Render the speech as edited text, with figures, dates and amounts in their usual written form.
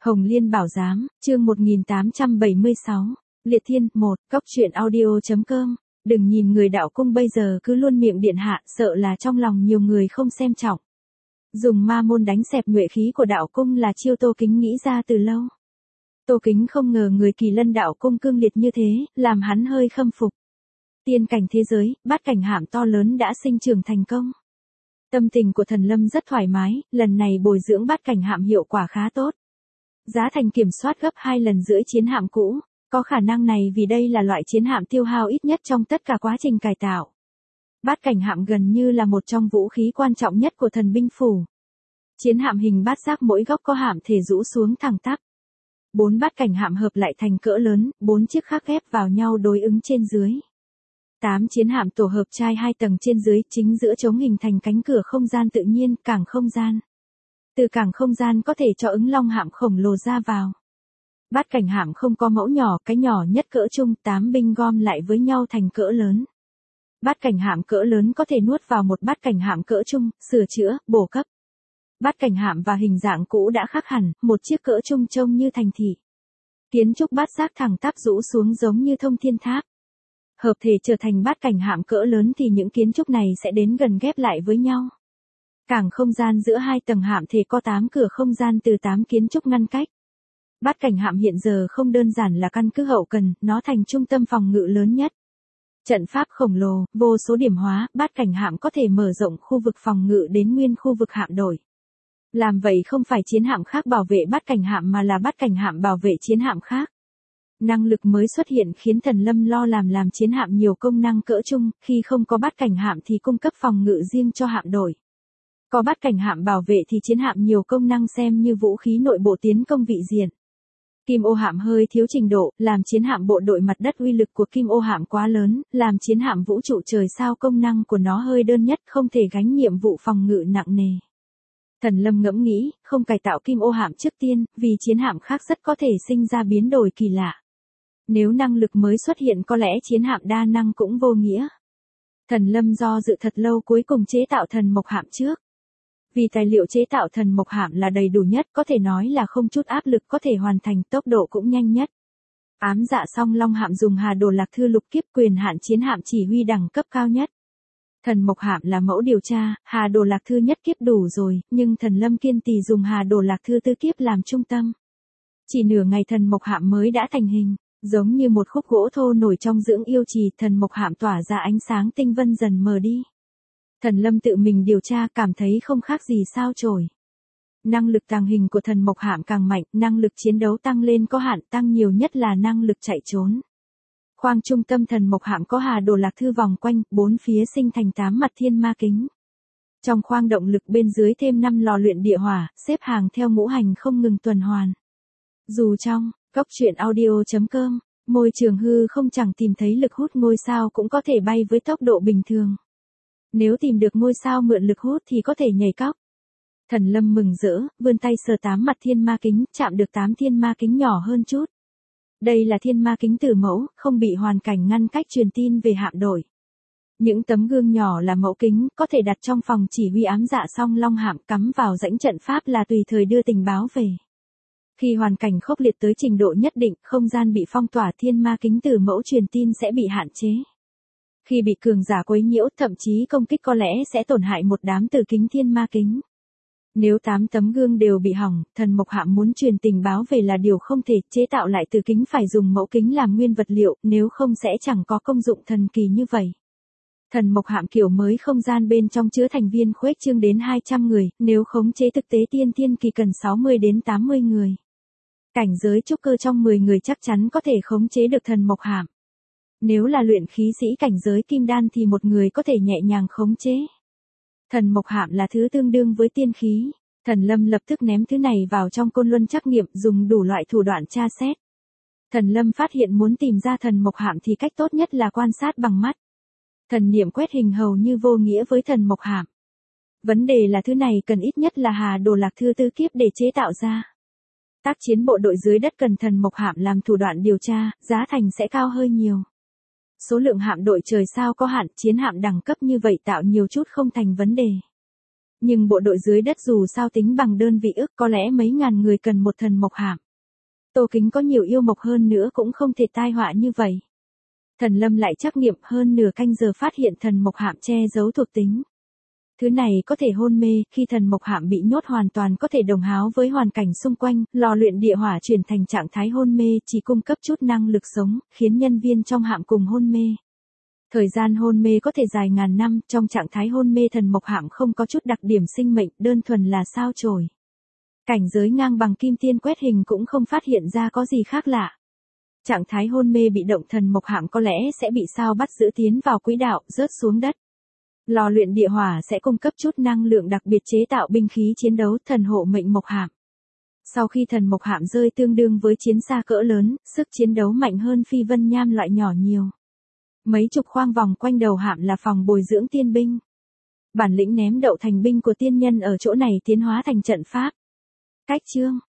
Hồng Liên Bảo Giám, chương 1876, Liệt Thiên, 1, Cóc truyện audio.com. Đừng nhìn người đạo cung bây giờ cứ luôn miệng điện hạ, sợ là trong lòng nhiều người không xem trọng. Dùng ma môn đánh xẹp nhuệ khí của đạo cung là chiêu Tô Kính nghĩ ra từ lâu. Tô Kính không ngờ người Kỳ Lân đạo cung cương liệt như thế, làm hắn hơi khâm phục. Tiên cảnh thế giới, bát cảnh hạm to lớn đã sinh trưởng thành công. Tâm tình của Thần Lâm rất thoải mái, lần này bồi dưỡng bát cảnh hạm hiệu quả khá tốt. Giá thành kiểm soát gấp 2 lần rưỡi chiến hạm cũ, có khả năng này vì đây là loại chiến hạm tiêu hao ít nhất trong tất cả quá trình cải tạo. Bát cảnh hạm gần như là một trong vũ khí quan trọng nhất của thần binh phủ. Chiến hạm hình bát giác mỗi góc có hạm thể rũ xuống thẳng tắp. 4 bát cảnh hạm hợp lại thành cỡ lớn, 4 chiếc khác ghép vào nhau đối ứng trên dưới. 8 chiến hạm tổ hợp trai 2 tầng trên dưới, chính giữa chống hình thành cánh cửa không gian tự nhiên, cảng không gian. Từ cảng không gian có thể cho ứng long hạm khổng lồ ra vào. Bát cảnh hạm không có mẫu nhỏ, cái nhỏ nhất cỡ trung, 8 binh gom lại với nhau thành cỡ lớn. Bát cảnh hạm cỡ lớn có thể nuốt vào một bát cảnh hạm cỡ trung, sửa chữa, bổ cấp. Bát cảnh hạm và hình dạng cũ đã khác hẳn, một chiếc cỡ trung trông như thành thị. Kiến trúc bát giác thẳng tắp rũ xuống giống như thông thiên tháp. Hợp thể trở thành bát cảnh hạm cỡ lớn thì những kiến trúc này sẽ đến gần ghép lại với nhau. Cảng không gian giữa 2 tầng hạm thể có 8 cửa không gian từ 8 kiến trúc ngăn cách. Bát cảnh hạm hiện giờ không đơn giản là căn cứ hậu cần, nó thành trung tâm phòng ngự lớn nhất. Trận pháp khổng lồ, vô số điểm hóa, bát cảnh hạm có thể mở rộng khu vực phòng ngự đến nguyên khu vực hạm đổi. Làm vậy không phải chiến hạm khác bảo vệ bát cảnh hạm mà là bát cảnh hạm bảo vệ chiến hạm khác. Năng lực mới xuất hiện khiến Thần Lâm lo làm chiến hạm nhiều công năng cỡ trung, khi không có bát cảnh hạm thì cung cấp phòng ngự riêng cho hạm đổi. Có bát cảnh hạm bảo vệ thì chiến hạm nhiều công năng xem như vũ khí nội bộ tiến công vị diện. Kim ô hạm hơi thiếu trình độ, làm chiến hạm bộ đội mặt đất uy lực của kim ô hạm quá lớn, làm chiến hạm vũ trụ trời sao công năng của nó hơi đơn nhất không thể gánh nhiệm vụ phòng ngự nặng nề. Thần Lâm ngẫm nghĩ, không cải tạo kim ô hạm trước tiên, vì chiến hạm khác rất có thể sinh ra biến đổi kỳ lạ. Nếu năng lực mới xuất hiện có lẽ chiến hạm đa năng cũng vô nghĩa. Thần Lâm do dự thật lâu cuối cùng chế tạo thần mộc hạm trước. Vì tài liệu chế tạo thần mộc hạm là đầy đủ nhất, có thể nói là không chút áp lực có thể hoàn thành, tốc độ cũng nhanh nhất. Ám dạ song long hạm dùng Hà Đồ Lạc Thư lục kiếp quyền hạn chiến hạm chỉ huy đẳng cấp cao nhất. Thần mộc hạm là mẫu điều tra, Hà Đồ Lạc Thư nhất kiếp đủ rồi, nhưng Thần Lâm kiên trì dùng Hà Đồ Lạc Thư tư kiếp làm trung tâm. Chỉ nửa ngày thần mộc hạm mới đã thành hình, giống như một khúc gỗ thô nổi trong dưỡng yêu trì, thần mộc hạm tỏa ra ánh sáng tinh vân dần mờ đi. Thần Lâm tự mình điều tra cảm thấy không khác gì sao chổi. Năng lực tàng hình của thần mộc hạm càng mạnh, năng lực chiến đấu tăng lên có hạn, tăng nhiều nhất là năng lực chạy trốn. Khoang trung tâm thần mộc hạm có Hà Đồ Lạc Thư vòng quanh, 4 phía sinh thành 8 mặt thiên ma kính. Trong khoang động lực bên dưới thêm 5 lò luyện địa hỏa, xếp hàng theo ngũ hành không ngừng tuần hoàn. Dù trong Cóc truyện audio.com, môi trường hư không chẳng tìm thấy lực hút ngôi sao cũng có thể bay với tốc độ bình thường. Nếu tìm được ngôi sao mượn lực hút thì có thể nhảy cóc. Thần Lâm mừng rỡ, vươn tay sờ 8 mặt thiên ma kính, chạm được 8 thiên ma kính nhỏ hơn chút. Đây là thiên ma kính tử mẫu, không bị hoàn cảnh ngăn cách truyền tin về hạm đổi. Những tấm gương nhỏ là mẫu kính, có thể đặt trong phòng chỉ huy ám dạ song long hạm, cắm vào rãnh trận pháp là tùy thời đưa tình báo về. Khi hoàn cảnh khốc liệt tới trình độ nhất định, không gian bị phong tỏa thiên ma kính tử mẫu truyền tin sẽ bị hạn chế. Khi bị cường giả quấy nhiễu, thậm chí công kích có lẽ sẽ tổn hại một đám tử kính thiên ma kính. Nếu 8 tấm gương đều bị hỏng, thần mộc hạm muốn truyền tình báo về là điều không thể, chế tạo lại tử kính phải dùng mẫu kính làm nguyên vật liệu, nếu không sẽ chẳng có công dụng thần kỳ như vậy. Thần mộc hạm kiểu mới không gian bên trong chứa thành viên khuếch trương đến 200 người, nếu khống chế thực tế tiên thiên kỳ cần 60 đến 80 người. Cảnh giới trúc cơ trong 10 người chắc chắn có thể khống chế được thần mộc hạm. Nếu là luyện khí sĩ cảnh giới kim đan thì một người có thể nhẹ nhàng khống chế. Thần mộc hạm là thứ tương đương với tiên khí. Thần Lâm lập tức ném thứ này vào trong côn luân trắc nghiệm, dùng đủ loại thủ đoạn tra xét. Thần Lâm phát hiện muốn tìm ra thần mộc hạm thì cách tốt nhất là quan sát bằng mắt. Thần niệm quét hình hầu như vô nghĩa với thần mộc hạm. Vấn đề là thứ này cần ít nhất là Hà Đồ Lạc Thư tư kiếp để chế tạo ra. Tác chiến bộ đội dưới đất cần thần mộc hạm làm thủ đoạn điều tra, giá thành sẽ cao hơi nhiều. Số lượng hạm đội trời sao có hạn, chiến hạm đẳng cấp như vậy tạo nhiều chút không thành vấn đề. Nhưng bộ đội dưới đất dù sao tính bằng đơn vị ức có lẽ mấy ngàn người cần một thần mộc hạm. Tô Kính có nhiều yêu mộc hơn nữa cũng không thể tai họa như vậy. Thần Lâm lại trắc nghiệm hơn nửa canh giờ phát hiện thần mộc hạm che giấu thuộc tính. Thứ này có thể hôn mê, khi thần mộc hạm bị nhốt hoàn toàn có thể đồng háo với hoàn cảnh xung quanh, lò luyện địa hỏa chuyển thành trạng thái hôn mê chỉ cung cấp chút năng lực sống, khiến nhân viên trong hạm cùng hôn mê. Thời gian hôn mê có thể dài ngàn năm, trong trạng thái hôn mê thần mộc hạm không có chút đặc điểm sinh mệnh, đơn thuần là sao chổi. Cảnh giới ngang bằng kim tiên quét hình cũng không phát hiện ra có gì khác lạ. Trạng thái hôn mê bị động thần mộc hạm có lẽ sẽ bị sao bắt giữ tiến vào quỹ đạo, rớt xuống đất. Lò luyện địa hỏa sẽ cung cấp chút năng lượng đặc biệt chế tạo binh khí chiến đấu thần hộ mệnh mộc hạm. Sau khi thần mộc hạm rơi tương đương với chiến xa cỡ lớn, sức chiến đấu mạnh hơn phi vân nham loại nhỏ nhiều. Mấy chục khoang vòng quanh đầu hạm là phòng bồi dưỡng tiên binh. Bản lĩnh ném đậu thành binh của tiên nhân ở chỗ này tiến hóa thành trận pháp. Cách chương